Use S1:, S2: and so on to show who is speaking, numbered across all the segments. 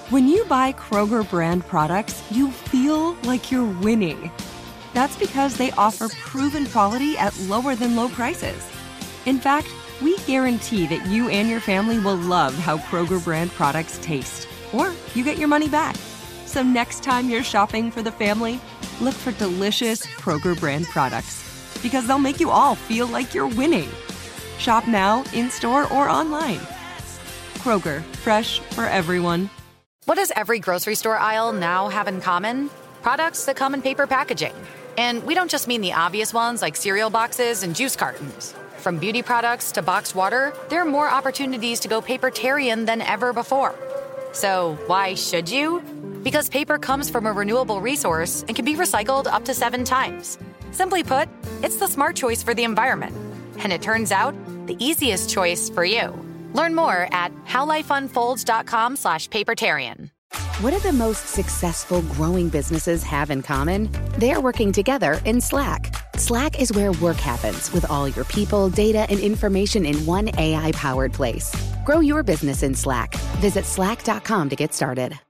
S1: When you buy Kroger brand products, you feel like you're winning. That's because they offer proven quality at lower than low prices. In fact, we guarantee that you and your family will love how Kroger brand products taste, or you get your money back. So next time you're shopping for the family, look for delicious Kroger brand products, because they'll make you all feel like you're winning. Shop now, in-store, or online. Kroger, fresh for everyone.
S2: What does every grocery store aisle now have in common? Products that come in paper packaging. And we don't just mean the obvious ones like cereal boxes and juice cartons. From beauty products to boxed water, there are more opportunities to go papertarian than ever before. So why should you? Because paper comes from a renewable resource and can be recycled up to 7 times. Simply put, it's the smart choice for the environment. And it turns out, the easiest choice for you. Learn more at howlifeunfolds.com/papertarian.
S3: What do the most successful growing businesses have in common? They're working together in Slack. Slack is where work happens with all your people, data, and information in one AI-powered place. Grow your business in Slack. Visit slack.com to get started.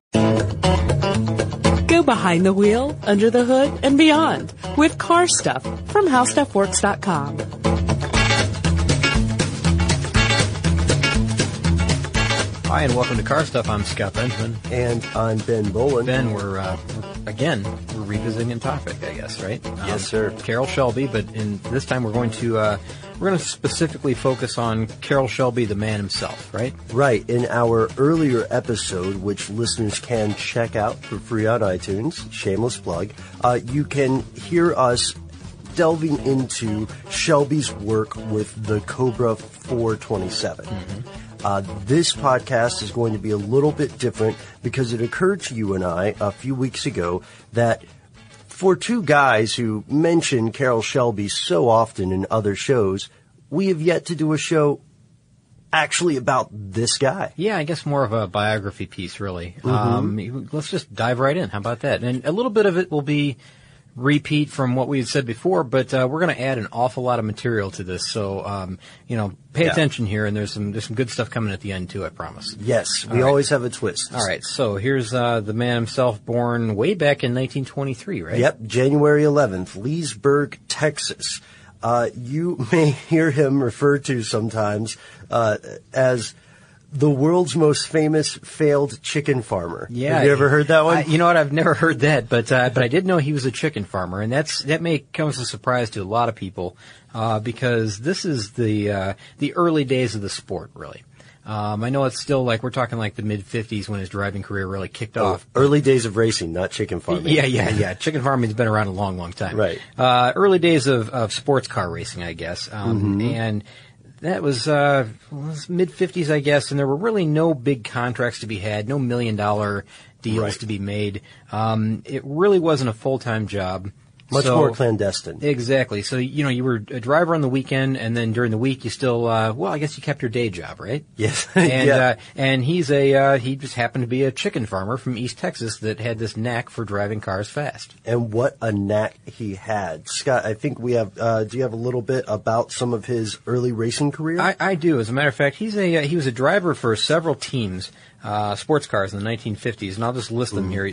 S4: Go behind the wheel, under the hood, and beyond with Car Stuff from HowStuffWorks.com.
S5: Hi, and welcome to Car Stuff. I'm Scott Benjamin.
S6: And I'm Ben Bolin.
S5: Ben, we're revisiting a topic, I guess, right?
S6: Yes, sir.
S5: Carroll Shelby, but this time we're going to specifically focus on Carroll Shelby, the man himself, right?
S6: Right. In our earlier episode, which listeners can check out for free on iTunes, shameless plug, you can hear us delving into Shelby's work with the Cobra 427. Mm-hmm. This podcast is going to be a little bit different because it occurred to you and I a few weeks ago that for two guys who mention Carroll Shelby so often in other shows, we have yet to do a show actually about this guy.
S5: Yeah, I guess more of a biography piece, really.
S6: Mm-hmm.
S5: Let's just dive right in. How about that? And a little bit of it will be repeat from what we had said before, but we're going to add an awful lot of material to this. So, pay attention here, and there's some good stuff coming at the end, too, I promise.
S6: Yes, we always have a twist.
S5: All right, so here's the man himself, born way back in 1923, right?
S6: Yep, January 11th, Leesburg, Texas. You may hear him referred to sometimes as the world's most famous failed chicken farmer.
S5: Yeah.
S6: Have you ever heard that one?
S5: You know what? I've never heard that, but I did know he was a chicken farmer, and that may come as a surprise to a lot of people, because this is the early days of the sport, really. I know it's still we're talking the mid-50s when his driving career really kicked off.
S6: Early days of racing, not chicken farming.
S5: Yeah. Chicken farming's been around a long, long time.
S6: Right.
S5: Early days of sports car racing, I guess. And that was mid-50s, I guess, and there were really no big contracts to be had, no $1 million deals to be made. It really wasn't a full-time job.
S6: Much more clandestine.
S5: Exactly. So, you were a driver on the weekend, and then during the week you still, I guess you kept your day job, right?
S6: Yes.
S5: And, and he just happened to be a chicken farmer from East Texas that had this knack for driving cars fast.
S6: And what a knack he had. Scott, I think we have, do you have a little bit about some of his early racing career?
S5: I do. As a matter of fact, he was a driver for several teams, sports cars in the 1950s, and I'll just list them here.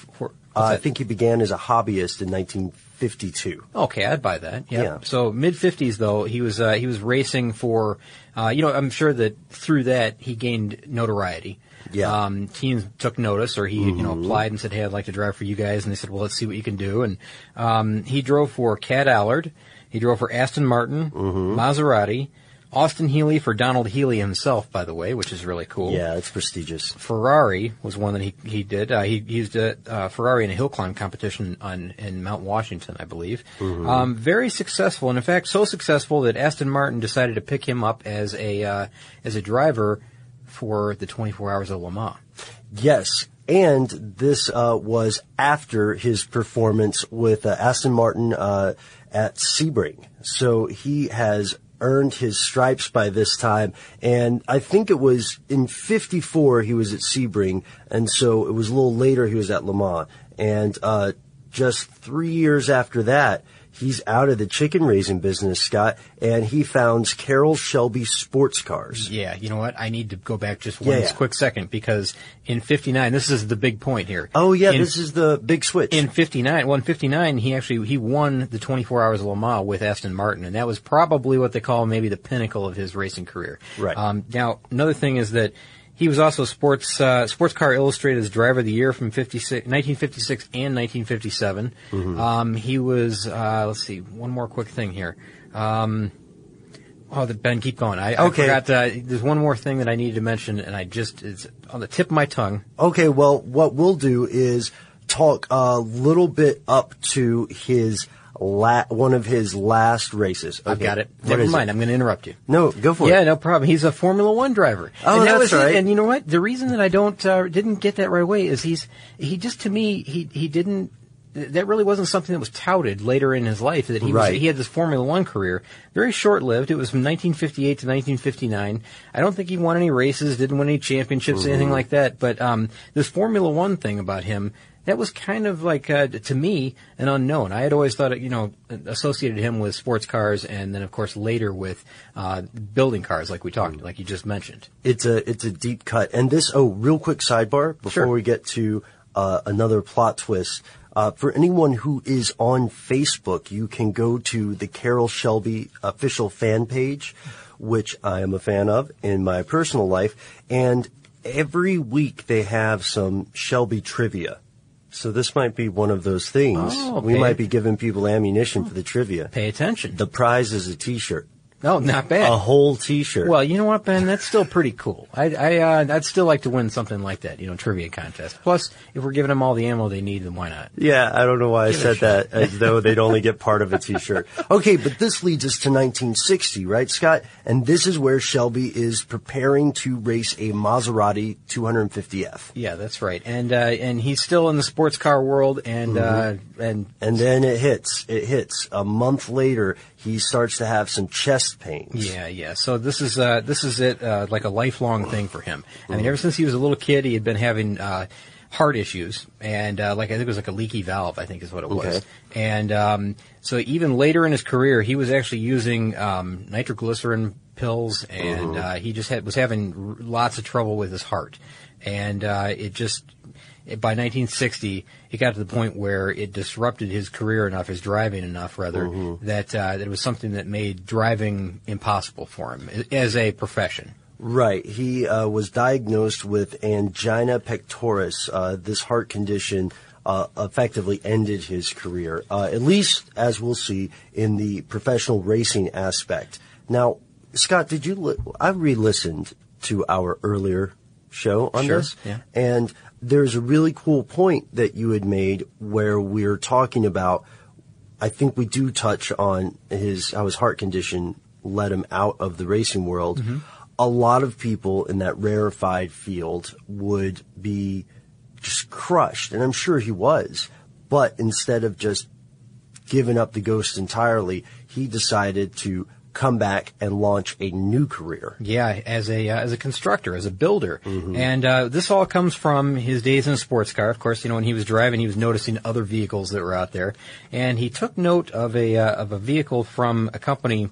S6: I think he began as a hobbyist in 1952.
S5: Okay, I'd buy that. Yep. Yeah. So mid-50s, though, he was racing for, I'm sure that through that he gained notoriety.
S6: Yeah.
S5: Teams took notice, or he, applied and said, "Hey, I'd like to drive for you guys," and they said, "Well, let's see what you can do." And he drove for Cat Allard, he drove for Aston Martin, Maserati. Austin Healey for Donald Healey himself, by the way, which is really cool.
S6: Yeah, it's prestigious.
S5: Ferrari was one that he did. He used a Ferrari in a hill climb competition in Mount Washington, I believe. Very successful, and in fact, so successful that Aston Martin decided to pick him up as a driver for the 24 Hours of Le Mans.
S6: Yes. And this was after his performance with Aston Martin at Sebring. So he has earned his stripes by this time, and I think it was in 54 he was at Sebring, and so it was a little later he was at Le Mans. And just 3 years after that, He's out of the chicken raising business, Scott, and he founds Carroll Shelby Sports Cars.
S5: Yeah, you know what? I need to go back just one quick second, because in 59, this is the big point here.
S6: Oh, yeah, this is the big switch.
S5: In 59, he won the 24 Hours of Le Mans with Aston Martin, and that was probably what they call maybe the pinnacle of his racing career.
S6: Right.
S5: Now, another thing is that he was also Sports Car Illustrated's Driver of the Year from 1956 and 1957. Mm-hmm. He was, let's see, one more quick thing here. Ben, keep going. I forgot, there's one more thing that I needed to mention, and it's on the tip of my tongue.
S6: Okay, well, what we'll do is talk a little bit up to his one of his last races. Okay.
S5: I've got it. Never mind. I'm going to interrupt you.
S6: No, go for it.
S5: Yeah, no problem. He's a Formula One driver.
S6: Oh,
S5: and
S6: that's right.
S5: And you know what? The reason that I didn't get that right away is he didn't. That really wasn't something that was touted later in his life. That he had this Formula One career, very short-lived. It was from 1958 to 1959. I don't think he won any races, didn't win any championships, anything like that. But this Formula One thing about him, that was kind of like, to me, an unknown. I had always thought, associated him with sports cars, and then, of course, later with building cars, like we talked, like you just mentioned.
S6: It's a deep cut. And this, real quick sidebar before we get to another plot twist. For anyone who is on Facebook, you can go to the Carroll Shelby official fan page, which I am a fan of in my personal life, and every week they have some Shelby trivia. So this might be one of those things. We might be giving people ammunition for the trivia.
S5: Pay attention.
S6: The prize is a T-shirt.
S5: Oh, not bad.
S6: A whole T-shirt.
S5: Well, you know what, Ben? That's still pretty cool. I'd still like to win something like that, trivia contest. Plus, if we're giving them all the ammo they need, then why not?
S6: Yeah, I don't know why I said that, as though they'd only get part of a T-shirt. Okay, but this leads us to 1960, right, Scott? And this is where Shelby is preparing to race a Maserati 250F.
S5: Yeah, that's right. And he's still in the sports car world, and then
S6: it hits. A month later, he starts to have some chest pains.
S5: Yeah. So this is it, like a lifelong thing for him. I mean, ever since he was a little kid, he had been having heart issues, and I think it was like a leaky valve, I think is what it was.
S6: Okay.
S5: And so even later in his career, he was actually using nitroglycerin pills, and he just was having lots of trouble with his heart. And by 1960, it got to the point where it disrupted his career enough, his driving enough, rather, that it was something that made driving impossible for him as a profession.
S6: Right. He was diagnosed with angina pectoris. This heart condition effectively ended his career, at least as we'll see in the professional racing aspect. Now, Scott, I re-listened to our earlier show on this, and there's a really cool point that you had made where we're talking about, I think we do touch on how his heart condition let him out of the racing world. A lot of people in that rarefied field would be just crushed, and I'm sure he was. But instead of just giving up the ghost entirely, he decided to come back and launch a new career.
S5: Yeah, as a constructor, as a builder. And this all comes from his days in a sports car. Of course, when he was driving, he was noticing other vehicles that were out there. And he took note of a vehicle from a company,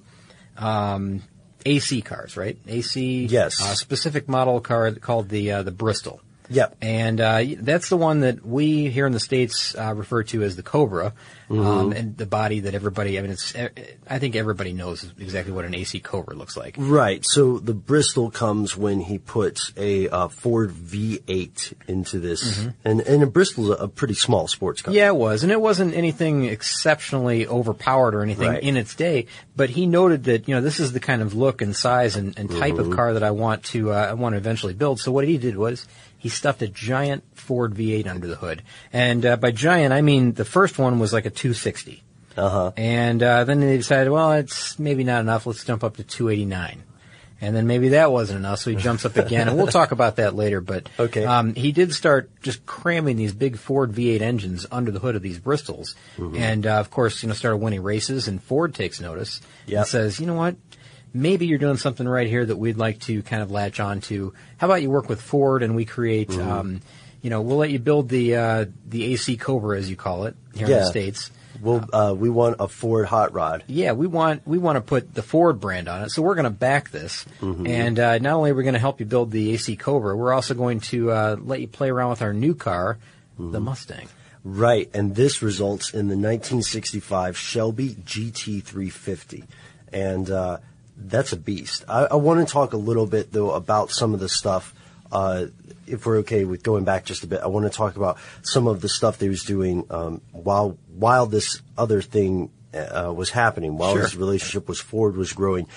S5: AC cars, right? AC,
S6: yes.
S5: Specific model car called the Bristol.
S6: Yep.
S5: And that's the one that we here in the States refer to as the Cobra, and the body that everybody, I think everybody knows exactly what an AC Cobra looks like.
S6: Right. So the Bristol comes when he puts a Ford V8 into this, and a Bristol's a pretty small sports car.
S5: Yeah, it was, and it wasn't anything exceptionally overpowered or anything in its day, but he noted that, this is the kind of look and size and type of car that I want to eventually build. So what he did was, he stuffed a giant Ford V8 under the hood. And by giant, I mean the first one was like a 260. And then they decided, well, it's maybe not enough. Let's jump up to 289. And then maybe that wasn't enough, so he jumps up again. And we'll talk about that later. But he did start just cramming these big Ford V8 engines under the hood of these Bristols. And, of course, started winning races. And Ford takes notice and says, you know what? Maybe you're doing something right here that we'd like to kind of latch on to. How about you work with Ford and we create, we'll let you build the AC Cobra, as you call it, here in the States.
S6: We want a Ford hot rod.
S5: Yeah, we want to put the Ford brand on it, so we're going to back this. And not only are we going to help you build the AC Cobra, we're also going to let you play around with our new car, the Mustang.
S6: Right, and this results in the 1965 Shelby GT350. And that's a beast. I want to talk a little bit, though, about some of the stuff. If we're okay with going back just a bit, I want to talk about some of the stuff that he was doing while this other thing was happening, while his relationship with Ford was growing.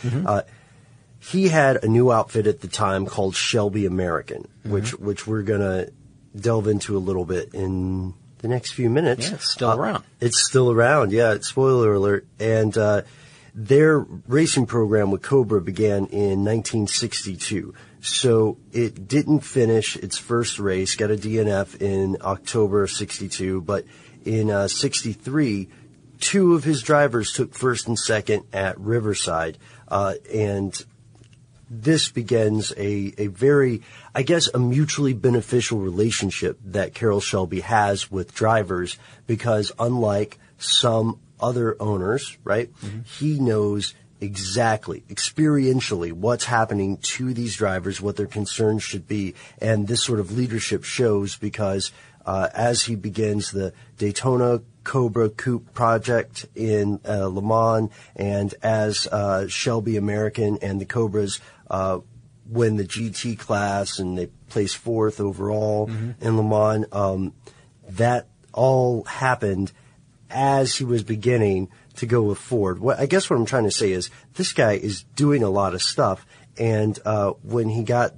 S6: He had a new outfit at the time called Shelby American, which we're going to delve into a little bit in the next few minutes.
S5: Yeah, it's still around.
S6: It's still around, yeah. Spoiler alert. And their racing program with Cobra began in 1962. So it didn't finish its first race, got a DNF in October of 62, but in 63, two of his drivers took first and second at Riverside, and this begins a very, I guess, a mutually beneficial relationship that Carroll Shelby has with drivers, because unlike some other owners, right, he knows exactly, experientially, what's happening to these drivers, what their concerns should be. And this sort of leadership shows because as he begins the Daytona Cobra Coupe project in Le Mans, and as Shelby American and the Cobras win the GT class and they place fourth overall in Le Mans, that all happened as he was beginning to go with Ford. I guess what I'm trying to say is this guy is doing a lot of stuff, and when he got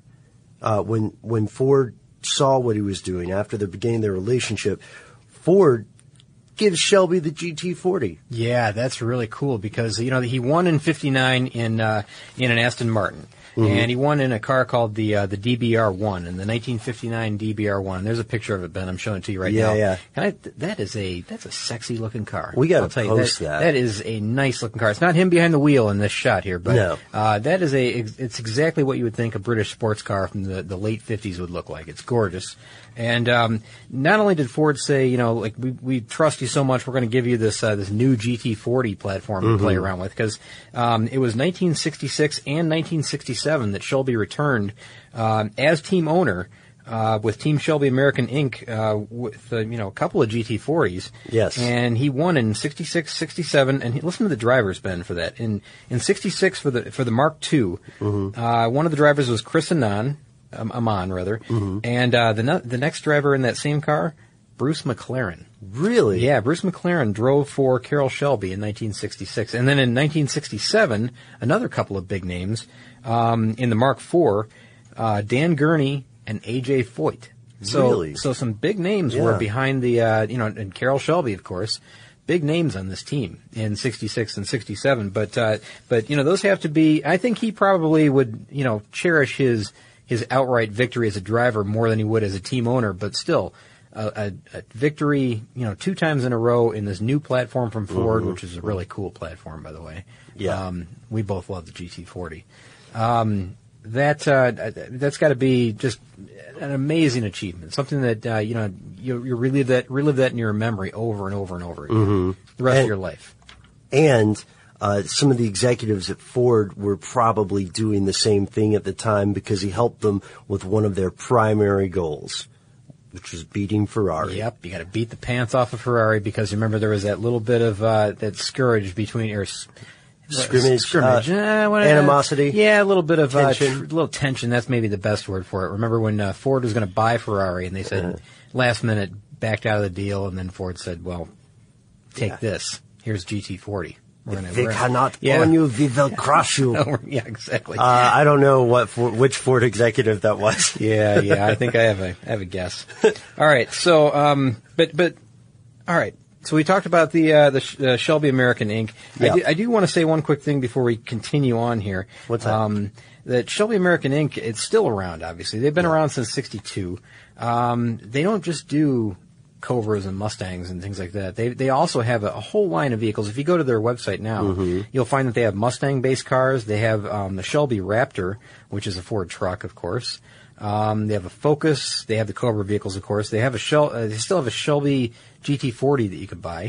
S6: when Ford saw what he was doing after the beginning of their relationship, Ford gives Shelby the GT40.
S5: Yeah, that's really cool because he won in '59 in an Aston Martin. And he won in a car called the DBR1, in the 1959 DBR1. And there's a picture of it, Ben. I'm showing it to you right now.
S6: Yeah.
S5: That's a sexy looking car.
S6: We got to post that.
S5: That is a nice looking car. It's not him behind the wheel in this shot here, but
S6: no.
S5: That is it's exactly what you would think a British sports car from the late 50s would look like. It's gorgeous. And not only did Ford say, we trust you so much, we're going to give you this new GT40 platform to play around with, because it was 1966 and 1967 that Shelby returned as team owner with Team Shelby American Inc. With a couple of GT40s.
S6: Yes. And
S5: he won in 66, 67, and listen to the drivers, Ben, for that. In 66 for the Mark II, one of the drivers was Chris Amon, and the next driver in that same car, Bruce McLaren.
S6: Really?
S5: Yeah, Bruce McLaren drove for Carroll Shelby in 1966. And then in 1967, another couple of big names in the Mark IV, Dan Gurney and A.J. Foyt.
S6: Really?
S5: So some big names were behind the, and Carroll Shelby, of course, big names on this team in 66 and 67. But those have to be, I think he probably would, cherish his outright victory as a driver more than he would as a team owner, but still, a victory, 2 times in a row in this new platform from Ford, which is a really cool platform, by the way.
S6: Yeah.
S5: We both love the GT40. That's got to be just an amazing achievement. Something that you relive that in your memory over and over and over again, the rest of your life.
S6: And some of the executives at Ford were probably doing the same thing at the time, because he helped them with one of their primary goals, which was beating Ferrari.
S5: Yep, you got to beat the pants off of Ferrari, because remember there was that little bit of that scourge between
S6: scrimmage, animosity.
S5: Yeah, a little bit of
S6: tension.
S5: Little tension. That's maybe the best word for it. Remember when Ford was going to buy Ferrari, and they said last minute backed out of the deal, and then Ford said, "Well, take this. Here's GT40.
S6: If they cannot own you, we will crush you."
S5: Yeah, exactly.
S6: I don't know which Ford executive that was.
S5: yeah. I think I have a guess. All right. So, but all right. So we talked about the Shelby American Inc.
S6: Yeah.
S5: I do want to say one quick thing before we continue on here.
S6: What's that?
S5: That Shelby American Inc. It's still around. Obviously, they've been around since '62. They don't just do Cobras and Mustangs and things like that. They also have a whole line of vehicles. If you go to their website now, you'll find that they have Mustang-based cars. They have the Shelby Raptor, which is a Ford truck, of course. They have a Focus. They have the Cobra vehicles, of course. They have they still have a Shelby GT40 that you could buy.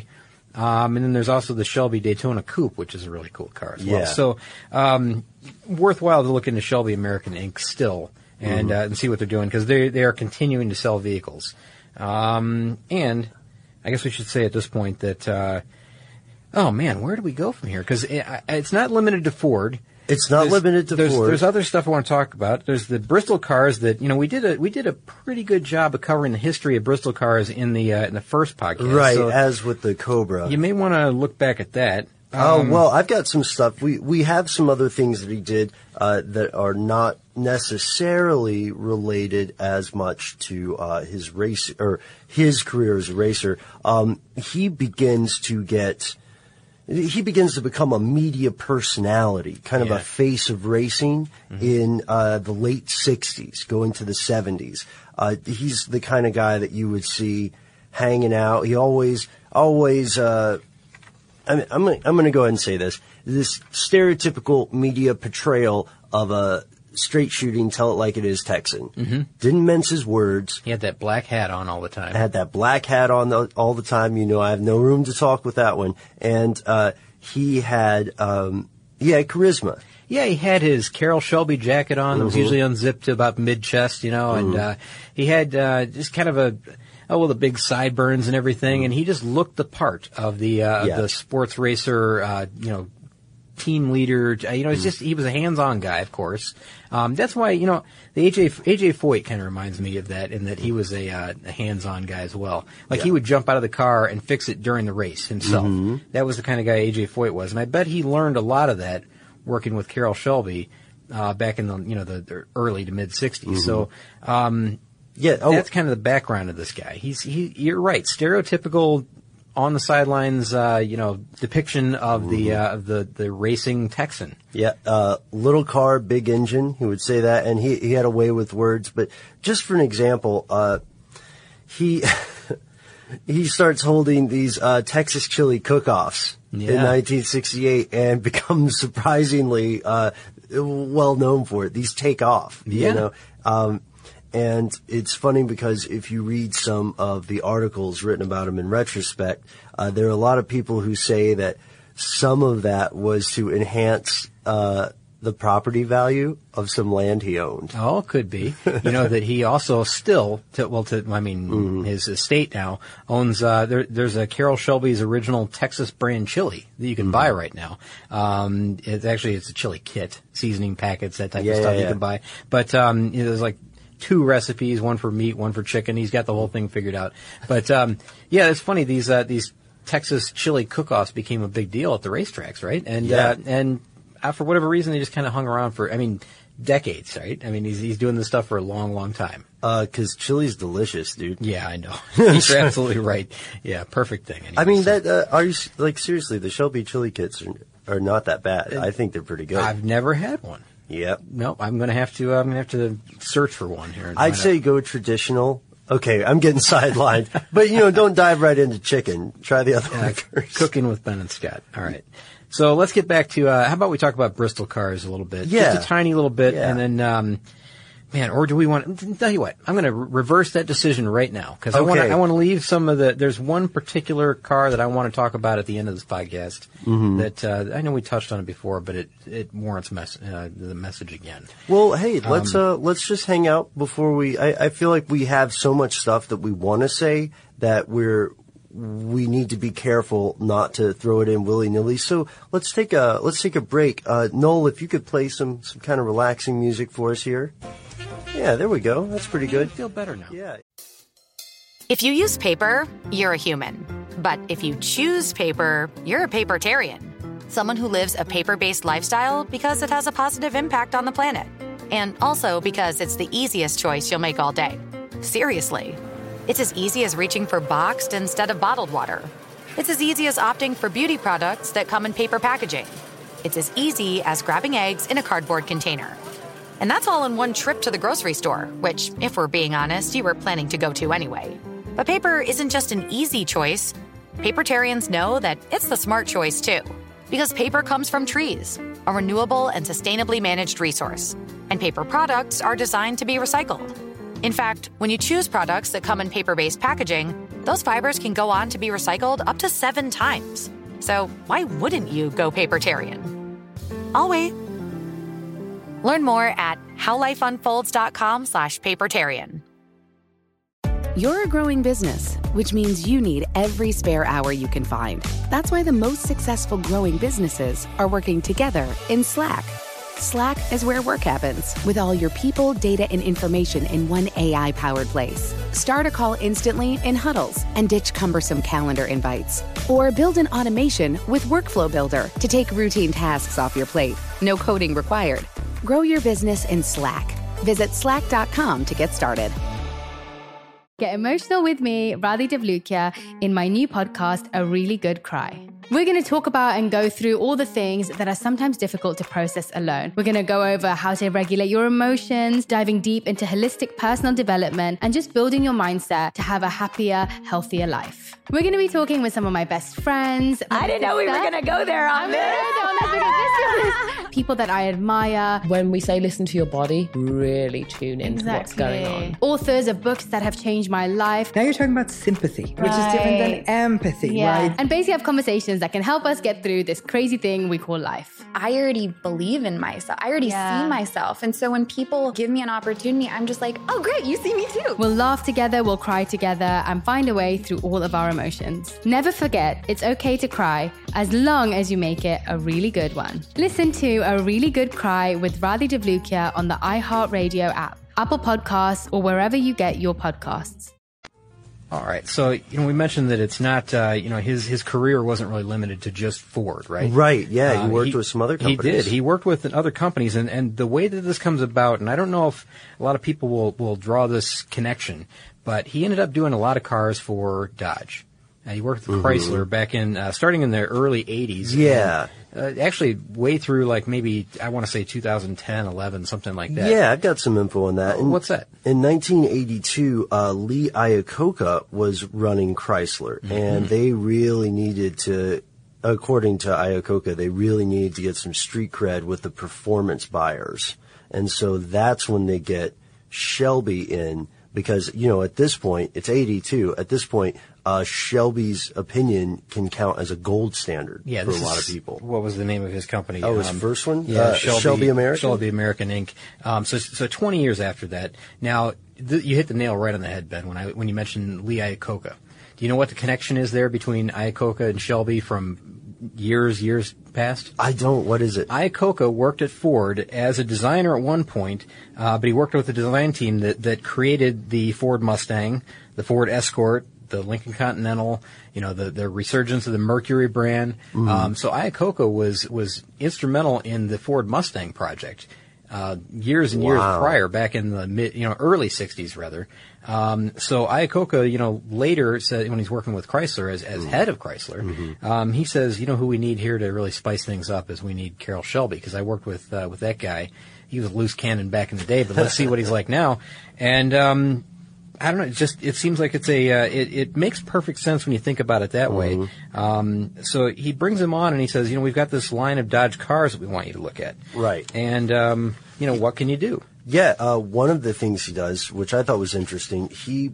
S5: And then there's also the Shelby Daytona Coupe, which is a really cool car as well.
S6: Yeah.
S5: So worthwhile to look into Shelby American Inc. still and see what they're doing, because they are continuing to sell vehicles. And I guess we should say at this point that, oh man, where do we go from here? Because it's not limited to Ford.
S6: It's not limited to Ford.
S5: There's other stuff I want to talk about. There's the Bristol cars that, we did a pretty good job of covering the history of Bristol cars in the first podcast.
S6: Right,
S5: so
S6: as with the Cobra.
S5: you may want to look back at that.
S6: Well, I've got some stuff. We have some other things that he did that are not necessarily related as much to his race or his career as a racer. He begins to become a media personality, kind of a face of racing in the late 60s, going to the 70s. He's the kind of guy that you would see hanging out. He always I'm going to go ahead and say this stereotypical media portrayal of a straight shooting, tell it like it is Texan. Mm-hmm. Didn't mince his words.
S5: He had that black hat on all the time.
S6: Had that black hat on all the time. I have no room to talk with that one. And he had charisma.
S5: Yeah, he had his Carroll Shelby jacket on that was usually unzipped to about mid-chest, and he had just kind of the big sideburns and everything, and he just looked the part of the sports racer, team leader. It's just, he was a hands-on guy, of course. That's why, the AJ Foyt kind of reminds me of that, in that he was a hands-on guy as well. He would jump out of the car and fix it during the race himself. Mm-hmm. That was the kind of guy AJ Foyt was, and I bet he learned a lot of that working with Carroll Shelby back in the early to mid 60s. Mm-hmm. So that's kind of the background of this guy. You're right, stereotypical on the sidelines, depiction of the racing Texan.
S6: Yeah, little car, big engine. He would say that, and he had a way with words. But just for an example, he starts holding these Texas chili cook-offs in 1968 and becomes surprisingly well known for it. These take off, and it's funny because if you read some of the articles written about him in retrospect, there are a lot of people who say that some of that was to enhance the property value of some land he owned.
S5: Oh, could be. That he also still, his estate now owns, there's a Carroll Shelby's original Texas brand chili that you can buy right now. It's a chili kit, seasoning packets, that type of stuff you can buy. But, there's 2 recipes, one for meat, one for chicken. He's got the whole thing figured out. But, it's funny. These Texas chili cook-offs became a big deal at the racetracks, right? And for whatever reason, they just kind of hung around for, decades, right? He's doing this stuff for a long, long time.
S6: 'Cause chili's delicious, dude.
S5: Yeah, I know. You're absolutely right. Yeah, perfect thing. Anyway,
S6: are you, seriously, the Shelby chili kits are not that bad. I think they're pretty good.
S5: I've never had one.
S6: Yep.
S5: Nope. I'm gonna have to search for one here.
S6: I'd say go traditional. Okay, I'm getting sidelined, but don't dive right into chicken. Try the other one first.
S5: Cooking with Ben and Scott. All right. So let's get back to how about we talk about Bristol cars a little bit?
S6: Yeah.
S5: Just a tiny little bit, and then or do we want? Tell you what, I'm going to reverse that decision right now because I want to leave some of the. There's one particular car that I want to talk about at the end of this podcast that I know we touched on it before, but it warrants the message again.
S6: Well, hey, let's just hang out before we. I feel like we have so much stuff that we want to say that we need to be careful not to throw it in willy-nilly. So let's take a break. Noel, if you could play some kind of relaxing music for us here. Yeah, there we go. That's pretty good.
S5: I feel better now.
S6: Yeah.
S2: If you use paper, you're a human. But if you choose paper, you're a papertarian. Someone who lives a paper-based lifestyle because it has a positive impact on the planet. And also because it's the easiest choice you'll make all day. Seriously. It's as easy as reaching for boxed instead of bottled water. It's as easy as opting for beauty products that come in paper packaging. It's as easy as grabbing eggs in a cardboard container. And that's all in one trip to the grocery store, which, if we're being honest, you were planning to go to anyway. But paper isn't just an easy choice. Papertarians know that it's the smart choice, too. Because paper comes from trees, a renewable and sustainably managed resource. And paper products are designed to be recycled. In fact, when you choose products that come in paper-based packaging, those fibers can go on to be recycled up to 7 times. So why wouldn't you go Papertarian? I'll wait. Learn more at howlifeunfolds.com/Papertarian.
S3: You're a growing business, which means you need every spare hour you can find. That's why the most successful growing businesses are working together in Slack. Slack is where work happens, with all your people, data, and information in one AI-powered place. Start a call instantly in huddles and ditch cumbersome calendar invites. Or build an automation with Workflow Builder to take routine tasks off your plate. No coding required. Grow your business in Slack. Visit slack.com to get started.
S7: Get emotional with me, Radhi Devlukia, in my new podcast, A Really Good Cry. We're going to talk about and go through all the things that are sometimes difficult to process alone. We're going to go over how to regulate your emotions, diving deep into holistic personal development, and just building your mindset to have a happier, healthier life. We're going to be talking with some of my best friends.
S8: I didn't know we were going to go there on this.
S7: People that I admire.
S4: When we say listen to your body, really tune into what's going on.
S7: Authors of books that have changed my life.
S9: Now you're talking about sympathy, which is different than empathy, right?
S7: And basically have conversations that can help us get through this crazy thing we call life.
S8: I already believe in myself. I already see myself. And so when people give me an opportunity, I'm just like, oh, great, you see me too.
S7: We'll laugh together, we'll cry together, and find a way through all of our emotions. Never forget, it's okay to cry as long as you make it a really good one. Listen to A Really Good Cry with Radhi Devlukia on the iHeartRadio app, Apple Podcasts, or wherever you get your podcasts.
S5: All right. So, we mentioned that it's not, his career wasn't really limited to just Ford, right?
S6: Right. Yeah. He worked with some other companies.
S5: He did. He worked with other companies. And the way that this comes about, and I don't know if a lot of people will draw this connection, but he ended up doing a lot of cars for Dodge. He worked with Chrysler back in, starting in the early 80s.
S6: Yeah.
S5: Actually, way through maybe, I want to say 2010, 11, something like that.
S6: Yeah, I've got some info on that.
S5: What's that?
S6: In 1982, Lee Iacocca was running Chrysler, and they really needed to, according to Iacocca, they really needed to get some street cred with the performance buyers. And so that's when they get Shelby in, because, at this point, it's 82, at this point, Shelby's opinion can count as a gold standard for a lot of people.
S5: What was the name of his company?
S6: Oh, his first one?
S5: Yeah,
S6: Shelby American?
S5: Shelby American Inc. So 20 years after that. Now, you hit the nail right on the head, Ben, when you mentioned Lee Iacocca. Do you know what the connection is there between Iacocca and Shelby from years past?
S6: I don't. What is it?
S5: Iacocca worked at Ford as a designer at one point, but he worked with the design team that created the Ford Mustang, the Ford Escort, the Lincoln Continental, the resurgence of the Mercury brand. So Iacocca was instrumental in the Ford Mustang project, years and years prior, back in the early 60s rather. So Iacocca, later said, when he's working with Chrysler as head of Chrysler, he says, who we need here to really spice things up is we need Carroll Shelby, because I worked with that guy. He was a loose cannon back in the day, but let's see what he's like now. And, I don't know. It seems like it's it makes perfect sense when you think about it that way. So he brings him on and he says, we've got this line of Dodge cars that we want you to look at.
S6: Right.
S5: And, what can you do?
S6: Yeah, one of the things he does, which I thought was interesting,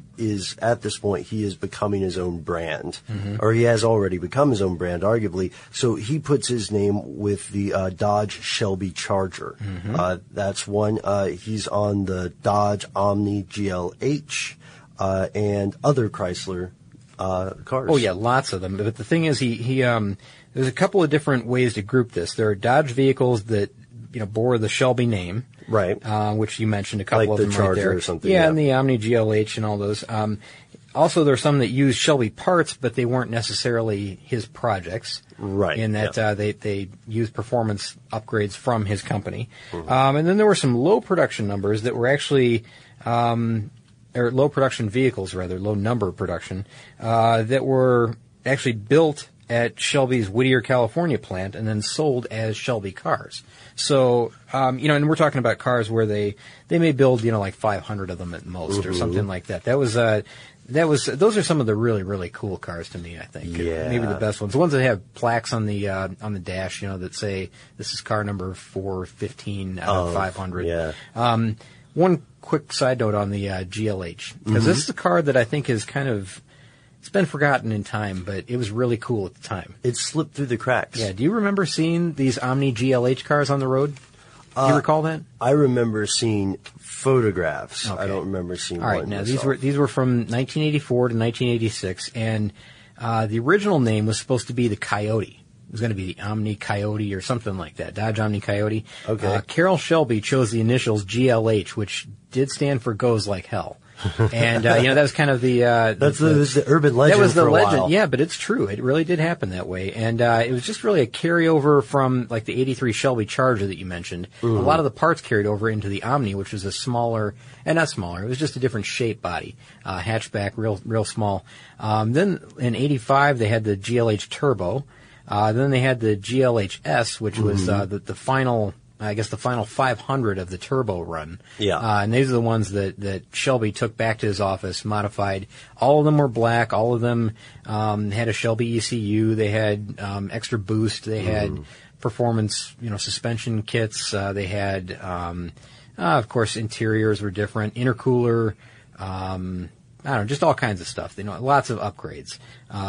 S6: at this point, he is becoming his own brand. Or he has already become his own brand, arguably. So he puts his name with the Dodge Shelby Charger. That's one. He's on the Dodge Omni GLH and other Chrysler cars.
S5: Oh, yeah, lots of them. But the thing is, he there's a couple of different ways to group this. There are Dodge vehicles that bore the Shelby name.
S6: Right.
S5: Which you mentioned a couple of them
S6: Charger
S5: right there.
S6: Or something.
S5: Yeah, and the Omni GLH and all those. Also, there are some that use Shelby parts, but they weren't necessarily his projects.
S6: Right.
S5: In that they used performance upgrades from his company. And then there were some low production numbers that were actually, or low production vehicles rather, low number production, that were actually built at Shelby's Whittier, California plant and then sold as Shelby cars. So, and we're talking about cars where they may build, like 500 of them at most or something like that. Those are some of the really, really cool cars to me, I think.
S6: Yeah.
S5: Maybe the best ones. The ones that have plaques on the dash, that say this is car number 415 out of 500.
S6: Yeah.
S5: One quick side note on the GLH, because this is a car that I think is kind of, it's been forgotten in time, but it was really cool at the time.
S6: It slipped through the cracks.
S5: Yeah. Do you remember seeing these Omni GLH cars on the road? Do you recall that?
S6: I remember seeing photographs.
S5: Okay.
S6: I don't remember seeing
S5: All right,
S6: one
S5: now
S6: myself.
S5: these were from 1984 to 1986, and the original name was supposed to be the Coyote. It was going to be the Omni Coyote or something like that, Dodge Omni Coyote.
S6: Okay.
S5: Carroll Shelby chose the initials GLH, which did stand for Goes Like Hell. And, that was kind of the...
S6: That's the urban legend.
S5: That was the
S6: for a
S5: legend.
S6: while.
S5: Yeah, but it's true. It really did happen that way. And it was just really a carryover from like the 83 Shelby Charger that you mentioned. A lot of the parts carried over into the Omni, which was a smaller, and not smaller, it was just a different shape body. Hatchback, real small. Then in 85 they had the GLH Turbo. Then they had the GLH-S, which was the final... I guess the final 500 of the turbo run.
S6: Yeah.
S5: And these are the ones that Shelby took back to his office, modified. All of them were black. All of them had a Shelby ECU. They had extra boost. They had performance, suspension kits. They had, of course, interiors were different. Intercooler. I don't know, just all kinds of stuff. Lots of upgrades.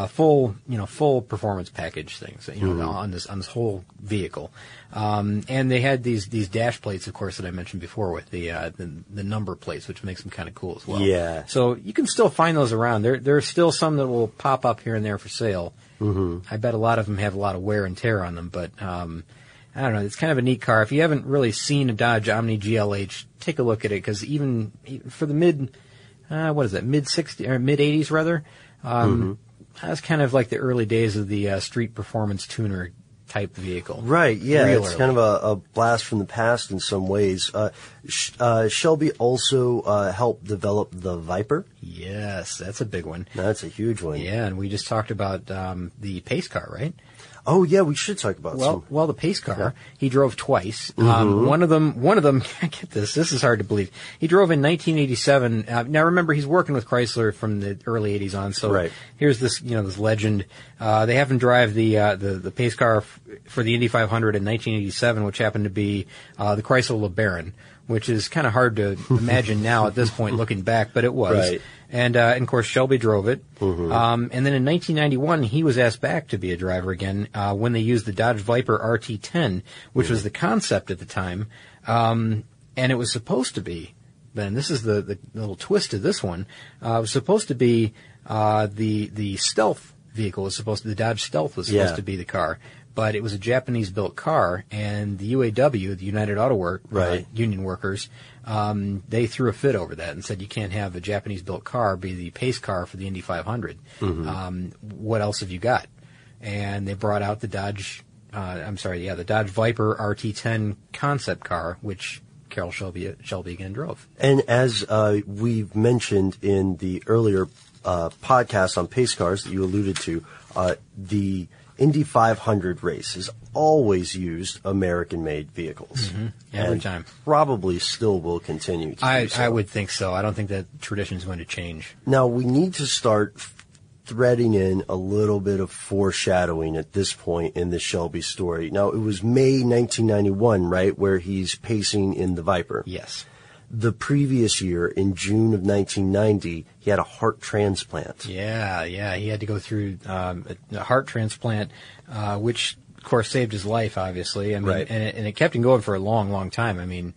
S5: Full performance package things, on this whole vehicle. And they had these dash plates, of course, that I mentioned before with the number plates, which makes them kind of cool as well.
S6: Yeah.
S5: So you can still find those around. There are still some that will pop up here and there for sale. I bet a lot of them have a lot of wear and tear on them, but, I don't know. It's kind of a neat car. If you haven't really seen a Dodge Omni GLH, take a look at it, because even for the mid 60s or mid 80s rather. That's kind of like the early days of the street performance tuner type vehicle.
S6: Right, yeah.
S5: Real
S6: It's
S5: early.
S6: kind of a blast from the past in some ways. Shelby also helped develop the Viper.
S5: Yes, that's a big one.
S6: That's a huge one.
S5: Yeah, and we just talked about the pace car, right?
S6: Oh, yeah, we should talk about some.
S5: Well, the pace car, he drove twice. One of them, get this is hard to believe. He drove in 1987. Now remember, he's working with Chrysler from the early 80s on, so
S6: Right.
S5: here's this, this legend. They have him drive the pace car for the Indy 500 in 1987, which happened to be, the Chrysler LeBaron, which is kind of hard to imagine now at this point looking back, but it was.
S6: Right.
S5: And of course, Shelby drove it. And then in 1991, he was asked back to be a driver again when they used the Dodge Viper RT10, which was the concept at the time. And it was supposed to be, Ben, this is the little twist to this one, it was supposed to be the stealth vehicle. The Dodge Stealth was supposed to be the car. But it was a Japanese-built car, and the UAW, the United Auto Work Union Workers, they threw a fit over that and said you can't have a Japanese-built car be the pace car for the Indy 500. What else have you got? And they brought out the Dodge Viper RT10 concept car, which Carroll Shelby again drove.
S6: And as we've mentioned in the earlier podcast on pace cars that you alluded to, the Indy 500 race has always used American-made vehicles.
S5: Every time.
S6: Probably still will continue to do so.
S5: I would think so. I don't think that tradition is going to change.
S6: Now, we need to start threading in a little bit of foreshadowing at this point in the Shelby story. Now, it was May 1991, right, where he's pacing in the Viper.
S5: Yes.
S6: The previous year, in June of 1990, he had a heart transplant.
S5: Yeah, he had to go through a heart transplant, which, of course, saved his life, obviously. I mean,
S6: Right.
S5: and it kept him going for a long, long time. I mean,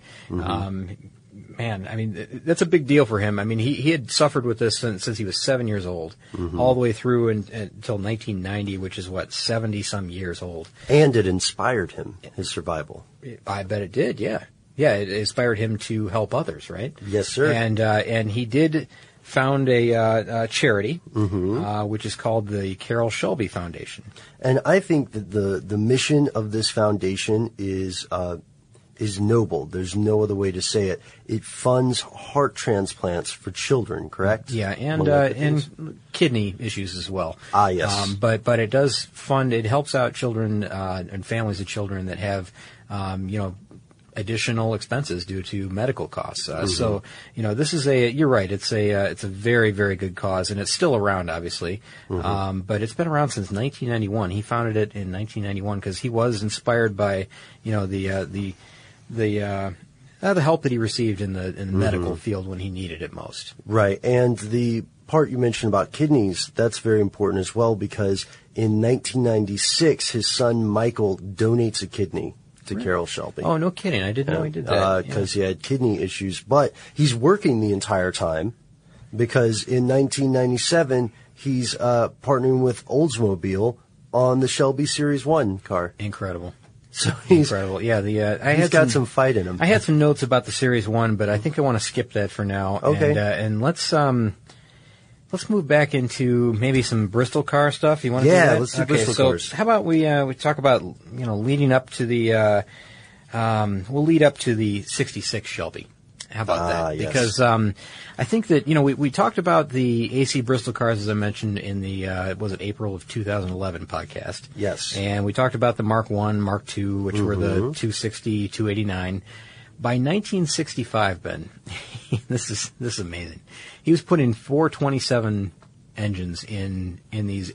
S5: that's a big deal for him. I mean, he had suffered with this since he was 7 years old, all the way through until 1990, which is, 70-some years old.
S6: And it inspired him, his survival.
S5: I bet it did, yeah. Yeah, it inspired him to help others, right?
S6: Yes, sir.
S5: And he did found a charity, which is called the Carroll Shelby Foundation.
S6: And I think that the mission of this foundation is noble. There's no other way to say it. It funds heart transplants for children, correct?
S5: Yeah, and kidney issues as well.
S6: Ah, yes.
S5: But it does fund. It helps out children and families of children that have additional expenses due to medical costs. So, this is you're right, it's a very, very good cause, and it's still around, obviously. But it's been around since 1991. He founded it in 1991 because he was inspired by, the the help that he received in the medical field when he needed it most.
S6: Right, and the part you mentioned about kidneys, that's very important as well, because in 1996, his son Michael donates a kidney to Carroll Shelby.
S5: Oh, no kidding. I didn't know he did that.
S6: Because he had kidney issues. But he's working the entire time, because in 1997, he's partnering with Oldsmobile on the Shelby Series 1 car.
S5: Incredible.
S6: So he's
S5: incredible. Yeah,
S6: he's got some fight in him.
S5: I had some notes about the Series 1, but I think I want to skip that for now.
S6: Okay.
S5: And let's move back into maybe some Bristol car stuff. You want to do that?
S6: Let's do Bristol cars.
S5: How about we talk about, leading up to the, we'll lead up to the 66 Shelby. How about that?
S6: Yes.
S5: Because, I think that, we talked about the AC Bristol cars, as I mentioned in the, April of 2011 podcast.
S6: Yes.
S5: And we talked about the Mark I, Mark II, which were the 260, 289. By 1965, Ben, this is amazing. He was putting 427 engines in these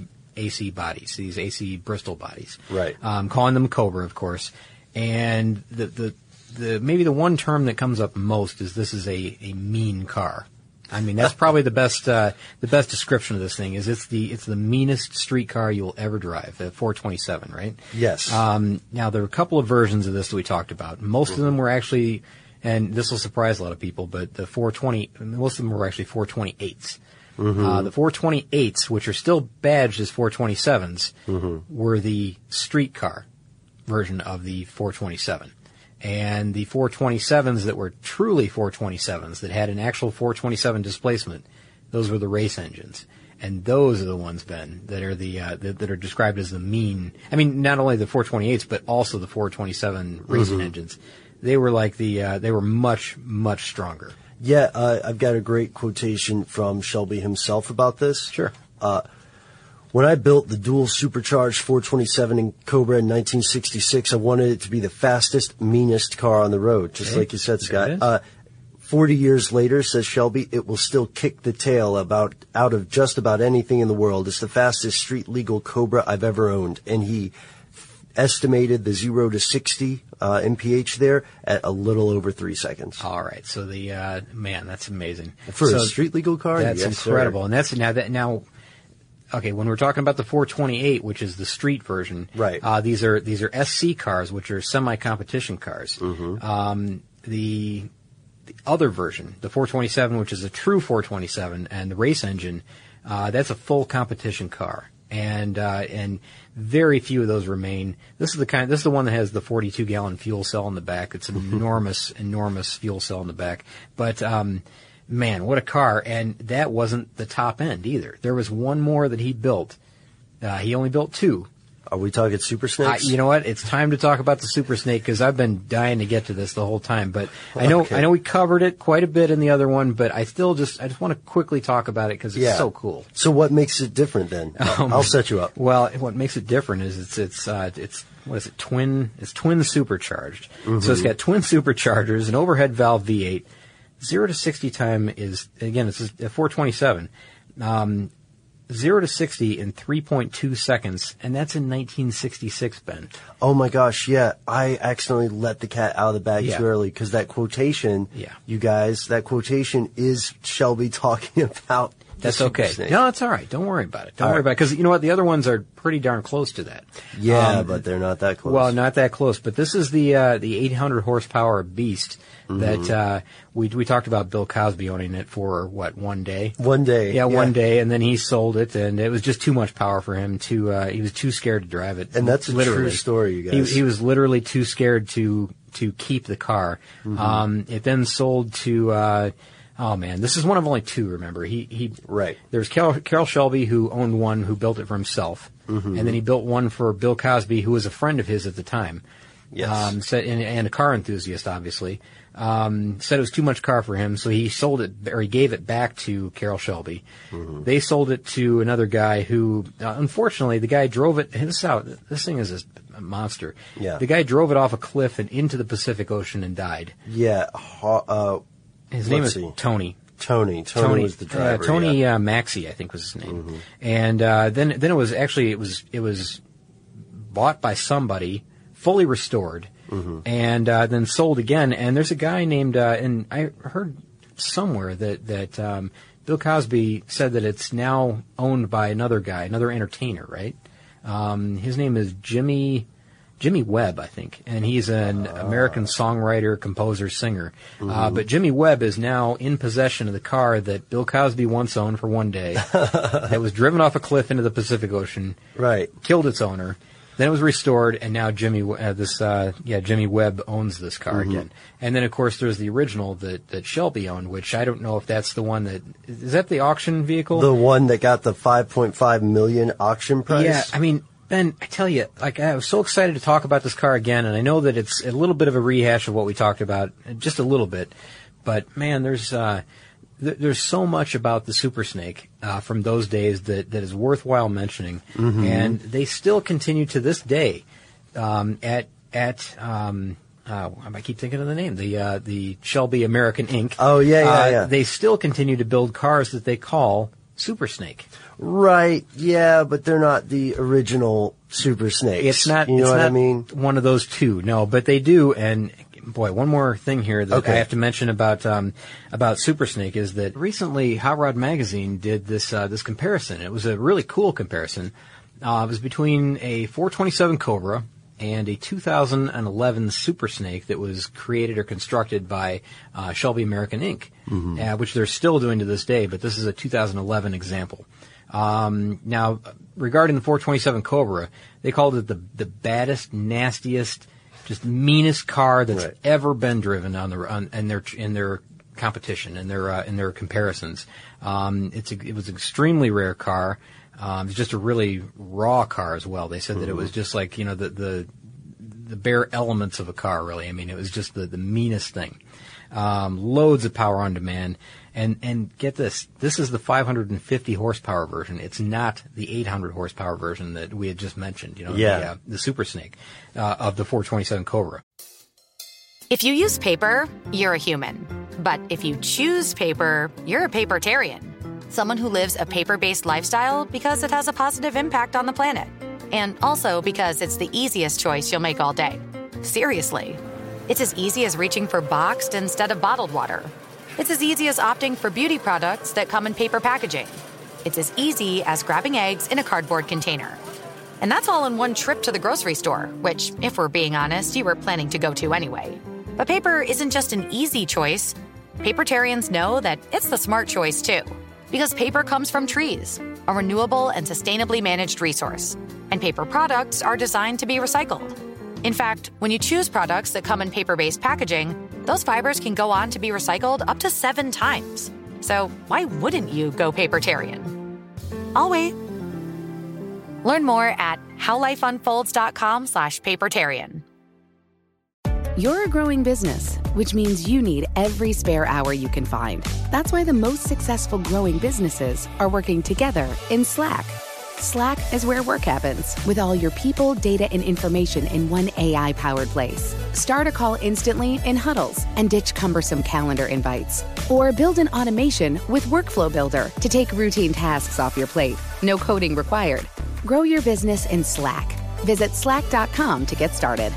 S5: AC bodies, these AC Bristol bodies.
S6: Right.
S5: Calling them Cobra, of course. And the maybe the one term that comes up most is this is a mean car. I mean, that's probably the best description of this thing is it's the meanest street car you'll ever drive, the 427, right?
S6: Yes.
S5: Now there are a couple of versions of this that we talked about. Most of them were actually, and this will surprise a lot of people, but the 420, most of them were actually 428s. The 428s, which are still badged as 427s, were the street car version of the 427. And the 427s that were truly 427s, that had an actual 427 displacement, those were the race engines. And those are the ones, Ben, that are that are described as the mean. I mean, not only the 428s, but also the 427 racing engines. They were like they were much, much stronger.
S6: Yeah, I've got a great quotation from Shelby himself about this.
S5: Sure.
S6: When I built the dual supercharged 427 in Cobra in 1966, I wanted it to be the fastest, meanest car on the road, just like you said, Scott. 40 years later, says Shelby, it will still kick the tail out of just about anything in the world. It's the fastest street-legal Cobra I've ever owned. And he estimated the 0 to 60 mph there at a little over 3 seconds.
S5: All right. So man, that's amazing.
S6: For a street-legal car?
S5: That's incredible. Sir. And now... Okay, when we're talking about the 428, which is the street version,
S6: right?
S5: These are SC cars, which are semi-competition cars. The other version, the 427, which is a true 427, and the race engine, that's a full competition car, and very few of those remain. This is the one that has the 42-gallon fuel cell in the back. It's an enormous fuel cell in the back, but. Man, what a car. And that wasn't the top end either. There was one more that he built. He only built two.
S6: Are we talking Super Snakes?
S5: You know what? It's time to talk about the Super Snake because I've been dying to get to this the whole time. But I know we covered it quite a bit in the other one, but I just want to quickly talk about it because it's so cool.
S6: So what makes it different then? I'll set you up.
S5: Well, what makes it different is it's what is it? It's twin supercharged. So it's got twin superchargers, an overhead valve V8. 0 to 60 time is, again, it's a 427. 0 to 60 in 3.2 seconds, and that's in 1966, Ben.
S6: Oh my gosh, yeah. I accidentally let the cat out of the bag too early, because that quotation, you guys, that quotation is Shelby talking about
S5: That's okay. No, that's all right. Don't worry about it. Don't worry about it. Because you know what? The other ones are pretty darn close to that.
S6: Yeah, but they're not that close.
S5: Well, not that close. But this is the 800 horsepower beast that we talked about Bill Cosby owning it for, what, one day?
S6: One day.
S5: Yeah, one day. And then he sold it, and it was just too much power for him. He was too scared to drive it.
S6: And that's a true story, you guys.
S5: He was literally too scared to keep the car. It then sold to... oh man, this is one of only two. Remember,
S6: right.
S5: There's Carroll Shelby who owned one, who built it for himself, and then he built one for Bill Cosby, who was a friend of his at the time.
S6: Yes,
S5: and a car enthusiast, obviously. Said it was too much car for him, so he sold it, or he gave it back to Carroll Shelby. They sold it to another guy who, unfortunately, the guy drove it. This thing is a monster.
S6: Yeah.
S5: The guy drove it off a cliff and into the Pacific Ocean and died.
S6: Yeah.
S5: His name is Tony.
S6: Tony was the driver.
S5: Tony Maxey, I think, was his name. And then it was bought by somebody, fully restored, and then sold again. And there's a guy named, and I heard somewhere that Bill Cosby said that it's now owned by another guy, another entertainer, right? His name is Jimmy Webb, I think, and he's an American songwriter, composer, singer. But Jimmy Webb is now in possession of the car that Bill Cosby once owned for one day. That was driven off a cliff into the Pacific Ocean.
S6: Right.
S5: Killed its owner. Then it was restored, and now Jimmy Webb owns this car again. And then, of course, there's the original that Shelby owned, which I don't know if that's the one is that the auction vehicle?
S6: The one that got the $5.5 million auction price?
S5: Yeah, I mean, Ben, I tell you, I was so excited to talk about this car again, and I know that it's a little bit of a rehash of what we talked about, just a little bit. But, man, there's so much about the Super Snake from those days that is worthwhile mentioning, and they still continue to this day I keep thinking of the name, the Shelby American Inc.
S6: Oh yeah.
S5: They still continue to build cars that they call Super Snake.
S6: Right, yeah, but they're not the original Super Snakes.
S5: It's not.
S6: You know what I mean?
S5: One of those two. No, but they do. And boy, one more thing here that I have to mention about Super Snake is that recently Hot Rod Magazine did this comparison. It was a really cool comparison. It was between a 427 Cobra and a 2011 Super Snake that was created or constructed by Shelby American Inc., which they're still doing to this day, but this is a 2011 example. Now, regarding the 427 Cobra, they called it the baddest, nastiest, just meanest car that's ever been driven in their competition, in their comparisons. It was an extremely rare car. It was just a really raw car as well. They said that it was just like, the bare elements of a car, really. I mean, it was just the meanest thing. Loads of power on demand. And get this is the 550 horsepower version. It's not the 800 horsepower version that we had just mentioned, the Super Snake of the 427 Cobra.
S2: If you use paper, you're a human. But if you choose paper, you're a papertarian. Someone who lives a paper-based lifestyle because it has a positive impact on the planet. And also because it's the easiest choice you'll make all day. Seriously. It's as easy as reaching for boxed instead of bottled water. It's as easy as opting for beauty products that come in paper packaging. It's as easy as grabbing eggs in a cardboard container. And that's all in one trip to the grocery store, which, if we're being honest, you were planning to go to anyway. But paper isn't just an easy choice. Papertarians know that it's the smart choice, too. Because paper comes from trees, a renewable and sustainably managed resource. And paper products are designed to be recycled. In fact, when you choose products that come in paper-based packaging, those fibers can go on to be recycled up to 7 times. So why wouldn't you go papertarian? I'll wait. Learn more at howlifeunfolds.com/papertarian.
S3: You're a growing business, which means you need every spare hour you can find. That's why the most successful growing businesses are working together in Slack. Slack is where work happens, with all your people, data, and information in one AI-powered place. Start a call instantly in huddles and ditch cumbersome calendar invites. Or build an automation with Workflow Builder to take routine tasks off your plate. No coding required. Grow your business in Slack. Visit slack.com to get started.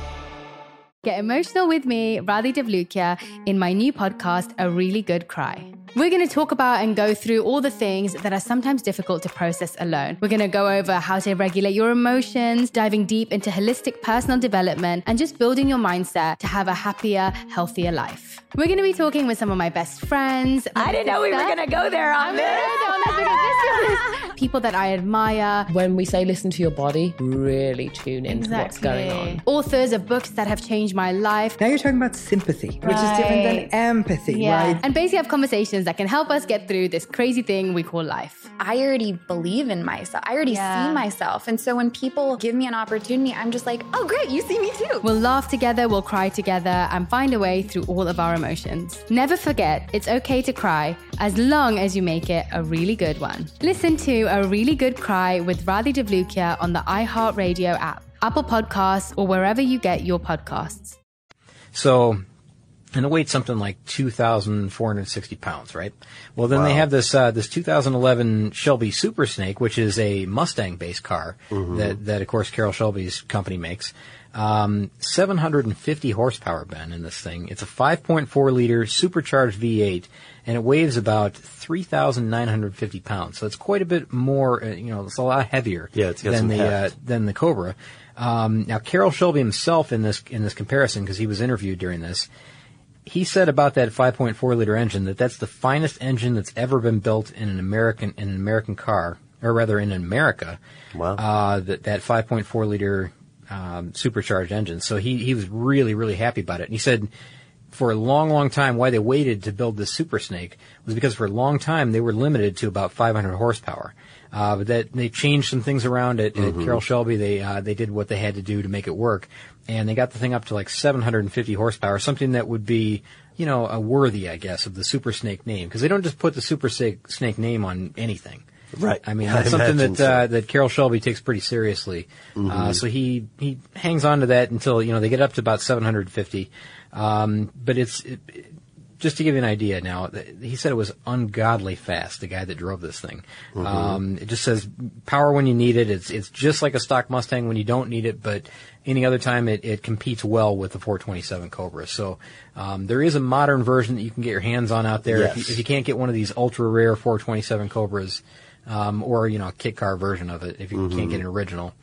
S7: Get emotional with me, Radhi Devlukia, in my new podcast, A Really Good Cry. We're going to talk about and go through all the things that are sometimes difficult to process alone. We're going to go over how to regulate your emotions, diving deep into holistic personal development, and just building your mindset to have a happier, healthier life. We're going to be talking with some of my best friends.
S8: I didn't know we were going to go there on this.
S7: People that I admire.
S4: When we say listen to your body, really tune into what's going on.
S7: Authors of books that have changed my life.
S9: Now you're talking about sympathy, which is different than empathy, right?
S7: And basically have conversations that can help us get through this crazy thing we call life.
S8: I already believe in myself. I already see myself. And so when people give me an opportunity, I'm just like, oh, great, you see me too.
S7: We'll laugh together, we'll cry together, and find a way through all of our emotions. Never forget, it's okay to cry, as long as you make it a really good one. Listen to A Really Good Cry with Radhi Devlukia on the iHeartRadio app, Apple Podcasts, or wherever you get your podcasts.
S5: So, and it weighed something like 2,460 pounds, right? Well, then they have this 2011 Shelby Super Snake, which is a Mustang-based car that of course, Carroll Shelby's company makes. 750 horsepower, Ben, in this thing. It's a 5.4-liter supercharged V8, and it weighs about 3,950 pounds. So it's quite a bit more, it's a lot heavier than the Cobra. Now, Carroll Shelby himself in this comparison, because he was interviewed during this, he said about that 5.4-liter engine that's the finest engine that's ever been built in an American car, or rather in America.
S6: Wow.
S5: That 5.4-liter supercharged engine. So he was really, really happy about it. And he said for a long, long time why they waited to build this Super Snake was because for a long time they were limited to about 500 horsepower. But that they changed some things around at Carroll Shelby. They did what they had to do to make it work. And they got the thing up to like 750 horsepower, something that would be, a worthy, I guess, of the Super Snake name. Because they don't just put the Super Snake name on anything.
S6: Right.
S5: I mean, that's something that Carroll Shelby takes pretty seriously. So he hangs on to that until, they get up to about 750. But just to give you an idea now, he said it was ungodly fast, the guy that drove this thing. It just says power when you need it. It's just like a stock Mustang when you don't need it, but any other time it competes well with the 427 Cobra. So there is a modern version that you can get your hands on out there.
S6: Yes.
S5: If you can't get one of these ultra rare 427 Cobras, or a kit car version of it, if you can't get an original.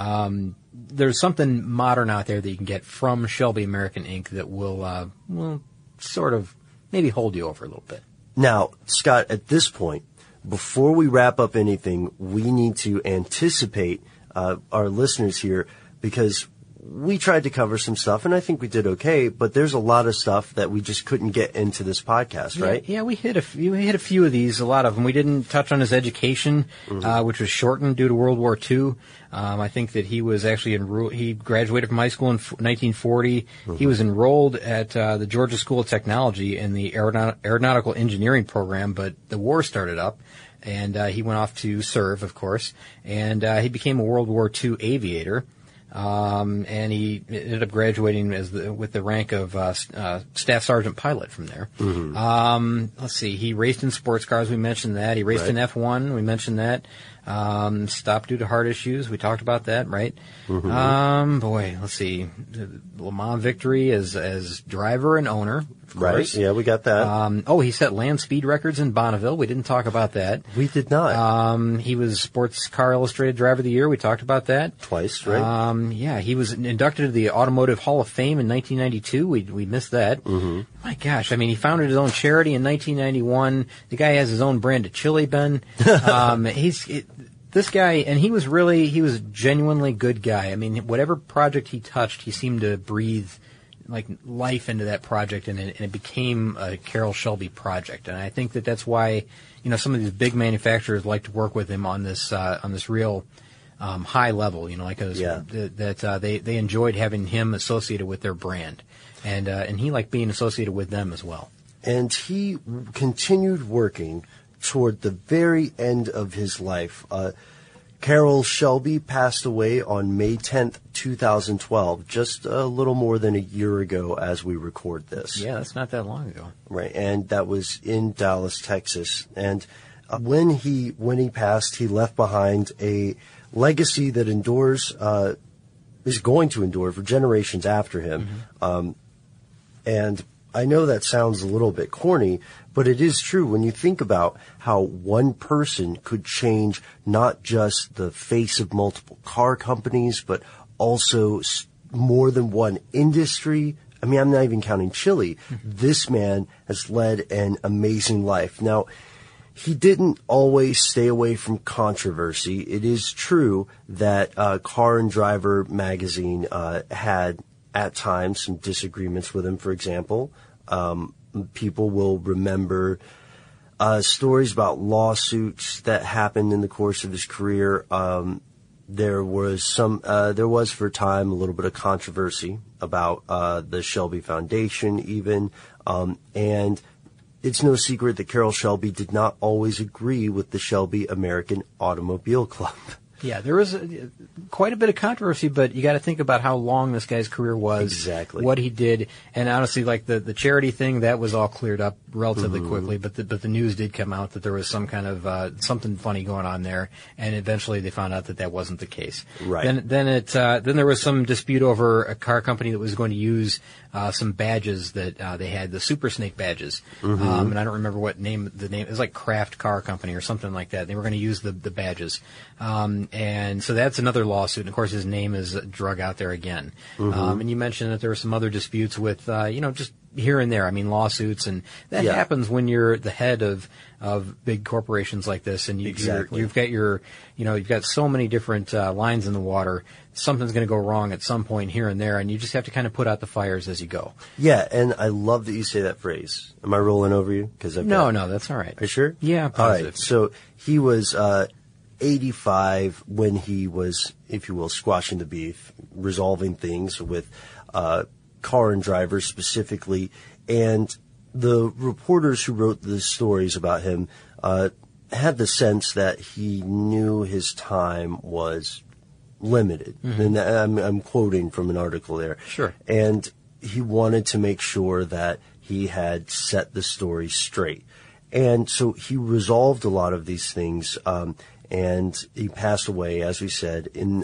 S5: There's something modern out there that you can get from Shelby American Inc. that will sort of maybe hold you over a little bit.
S6: Now, Scott, at this point, before we wrap up anything, we need to anticipate our listeners here, because we tried to cover some stuff, and I think we did okay, but there's a lot of stuff that we just couldn't get into this podcast, right?
S5: Yeah, we hit a few of these, a lot of them. We didn't touch on his education, which was shortened due to World War II. I think that he was actually he graduated from high school in 1940. He was enrolled at the Georgia School of Technology in the aeronautical engineering program, but the war started up, and he went off to serve, of course, and he became a World War II aviator. And he ended up graduating with the rank of staff sergeant pilot from there. Let's see, he raced in sports cars. We mentioned that. He raced in F1. We mentioned that. Stopped due to heart issues. We talked about that, right? Let's see, the Le Mans victory as driver and owner.
S6: Right. Yeah, we got that.
S5: He set land speed records in Bonneville. We didn't talk about that.
S6: We did not.
S5: He was Sports Car Illustrated Driver of the Year. We talked about that.
S6: Twice, right?
S5: He was inducted to the Automotive Hall of Fame in 1992. We missed that. My gosh, I mean, he founded his own charity in 1991. The guy has his own brand of chili, Ben. This guy, and he was a genuinely good guy. I mean, whatever project he touched, he seemed to breathe like life into that project, and it became a Carroll Shelby project. And I think that's why, some of these big manufacturers like to work with him on this real high level. They enjoyed having him associated with their brand, and he liked being associated with them as well.
S6: And he continued working toward the very end of his life. Carroll Shelby passed away on May 10th, 2012, just a little more than a year ago as we record this.
S5: Yeah, that's not that long ago.
S6: Right, and that was in Dallas, Texas. And when he passed, he left behind a legacy that is going to endure for generations after him. And I know that sounds a little bit corny, but it is true when you think about how one person could change not just the face of multiple car companies, but also more than one industry. I mean, I'm not even counting chili. This man has led an amazing life. Now, he didn't always stay away from controversy. It is true that Car and Driver magazine had at times some disagreements with him. For example, people will remember stories about lawsuits that happened in the course of his career. There was for a time a little bit of controversy about the Shelby Foundation even, and it's no secret that Carroll Shelby did not always agree with the Shelby American Automobile Club.
S5: Yeah, there was quite a bit of controversy, but you got to think about how long this guy's career was,
S6: exactly
S5: what he did, and honestly, like the charity thing, that was all cleared up relatively quickly. But the news did come out that there was some kind of something funny going on there, and eventually they found out that wasn't the case.
S6: Right.
S5: Then there was some dispute over a car company that was going to use some badges that they had, the Super Snake badges, and I don't remember what name it was, like Kraft Car Company or something like that. They were going to use the badges. And so that's another lawsuit. And of course, his name is drug out there again. And you mentioned that there were some other disputes with, just here and there. I mean, lawsuits, and that happens when you're the head of big corporations like this, and you've got you've got so many different lines in the water. Something's going to go wrong at some point here and there, and you just have to kind of put out the fires as you go.
S6: Yeah, and I love that you say that phrase. Am I rolling over you?
S5: No, that's all right.
S6: Are you sure?
S5: Yeah, positive.
S6: All right, so he was 85 when he was, if you will, squashing the beef, resolving things with car and drivers specifically, and the reporters who wrote the stories about him had the sense that he knew his time was limited. And I'm quoting from an article there.
S5: Sure.
S6: And he wanted to make sure that he had set the story straight. And so he resolved a lot of these things, and he passed away, as we said, in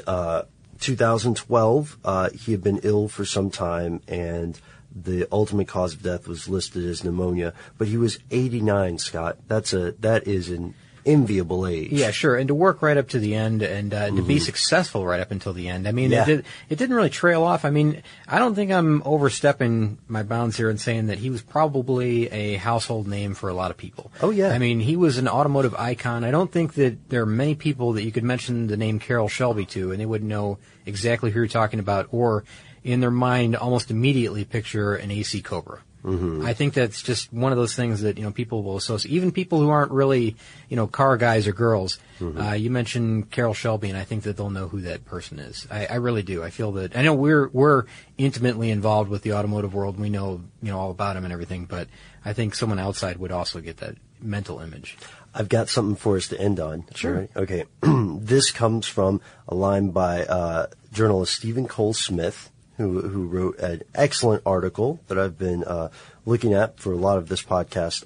S6: 2012. He had been ill for some time, and the ultimate cause of death was listed as pneumonia. But he was 89, Scott. That is an enviable age.
S5: Yeah, sure. And to work right up to the end, and to be successful right up until the end. I mean, it didn't really trail off. I mean, I don't think I'm overstepping my bounds here in saying that he was probably a household name for a lot of people.
S6: Oh, yeah.
S5: I mean, he was an automotive icon. I don't think that there are many people that you could mention the name Carroll Shelby to, and they would know exactly who you're talking about, or in their mind almost immediately picture an AC Cobra. I think that's just one of those things that, people will associate. Even people who aren't really, car guys or girls. You mentioned Carroll Shelby, and I think that they'll know who that person is. I really do. I feel that. I know we're intimately involved with the automotive world. We know, all about him and everything. But I think someone outside would also get that mental image.
S6: I've got something for us to end on.
S5: Sure.
S6: Right? Okay. This comes from a line by journalist Stephen Cole Smith, who wrote an excellent article that I've been looking at for a lot of this podcast.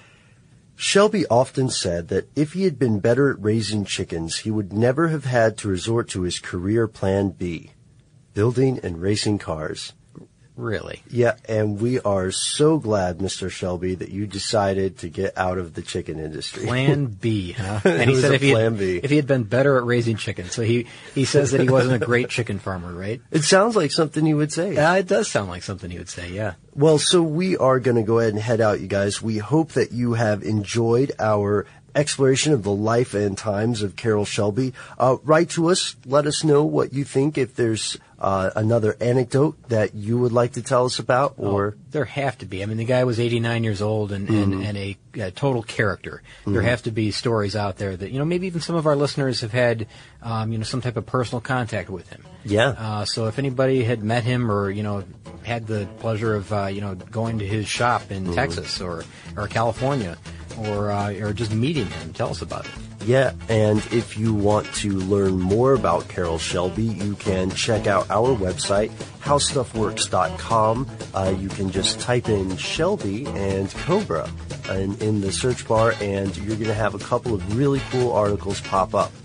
S6: Shelby often said that if he had been better at raising chickens, he would never have had to resort to his career plan B, building and racing cars.
S5: Really?
S6: Yeah, and we are so glad, Mr. Shelby, that you decided to get out of the chicken industry.
S5: Plan B, huh? And he said if he had been better at raising chickens. So he says that he wasn't a great chicken farmer, right?
S6: It sounds like something he would say.
S5: Yeah, it does sound like something he would say, yeah.
S6: Well, so we are going to go ahead and head out, you guys. We hope that you have enjoyed our exploration of the life and times of Carroll Shelby. Write to us. Let us know what you think. If there's another anecdote that you would like to tell us about, or
S5: there have to be. I mean, the guy was 89 years old and a total character. There have to be stories out there that maybe even some of our listeners have had some type of personal contact with him.
S6: Yeah.
S5: So if anybody had met him or had the pleasure of going to his shop in Texas or California, or just meeting him, tell us about it.
S6: Yeah, and if you want to learn more about Carroll Shelby, you can check out our website, howstuffworks.com. You can just type in Shelby and Cobra in the search bar, and you're going to have a couple of really cool articles pop up.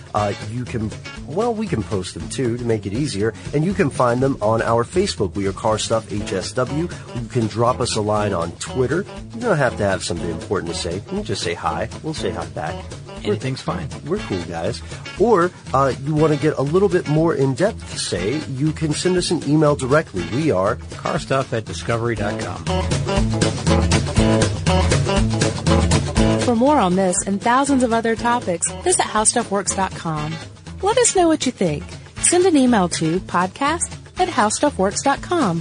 S6: We can post them too to make it easier, and you can find them on our Facebook. We are Car Stuff HSW. You can drop us a line on Twitter. You don't have to have something important to say. You can just say hi. We'll say hi back.
S5: Anything's fine.
S6: We're cool guys. Or you want to get a little bit more in-depth to say, you can send us an email directly. We are
S5: carstuff@discovery.com.
S4: For more on this and thousands of other topics, visit howstuffworks.com. Let us know what you think. Send an email to podcast@howstuffworks.com.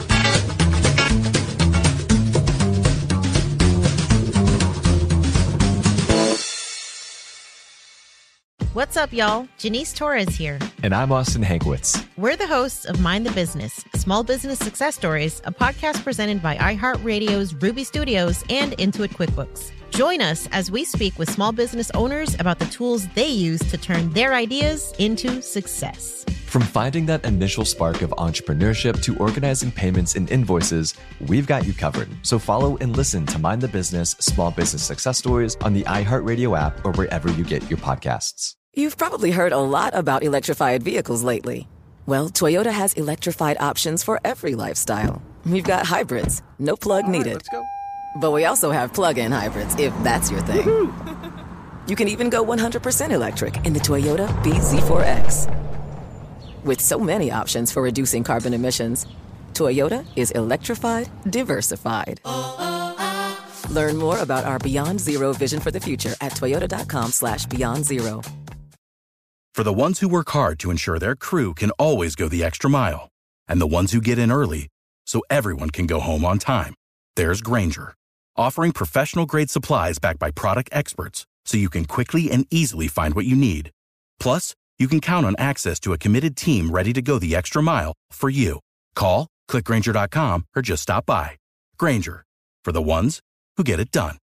S10: What's up, y'all? Janice Torres here.
S11: And I'm Austin Hankwitz.
S10: We're the hosts of Mind the Business, Small Business Success Stories, a podcast presented by iHeartRadio's Ruby Studios and Intuit QuickBooks. Join us as we speak with small business owners about the tools they use to turn their ideas into success.
S11: From finding that initial spark of entrepreneurship to organizing payments and invoices, we've got you covered. So follow and listen to Mind the Business Small Business Success Stories on the iHeartRadio app or wherever you get your podcasts.
S12: You've probably heard a lot about electrified vehicles lately. Well, Toyota has electrified options for every lifestyle. We've got hybrids, no plug needed. Let's go. But we also have plug-in hybrids, if that's your thing. Woo-hoo! You can even go 100% electric in the Toyota bZ4X. With so many options for reducing carbon emissions, Toyota is electrified, diversified. Learn more about our Beyond Zero vision for the future at toyota.com/beyondzero.
S13: For the ones who work hard to ensure their crew can always go the extra mile, and the ones who get in early so everyone can go home on time, there's Grainger, offering professional-grade supplies backed by product experts so you can quickly and easily find what you need. Plus, you can count on access to a committed team ready to go the extra mile for you. Call, click Grainger.com, or just stop by. Grainger, for the ones who get it done.